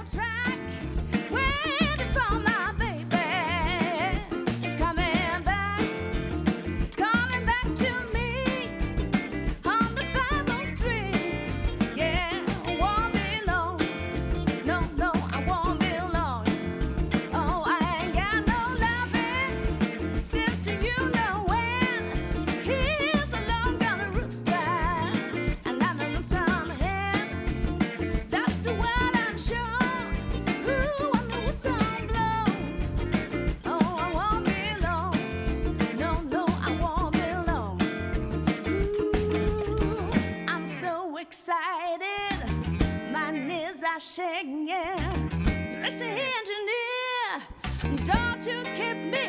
track, waiting for my baby. It's coming back to me on the 503. Yeah, I won't be long. No, no, I won't be long. Oh, I ain't got no loving since you know when. Here's a long gonna rooster, and I'm a lonesome hen. That's what I'm sure. Ooh, when the whistle blows. Oh, I won't be long. No, no, I won't be long. Ooh, I'm so excited. My knees are shaking. You're the engineer. Don't you keep me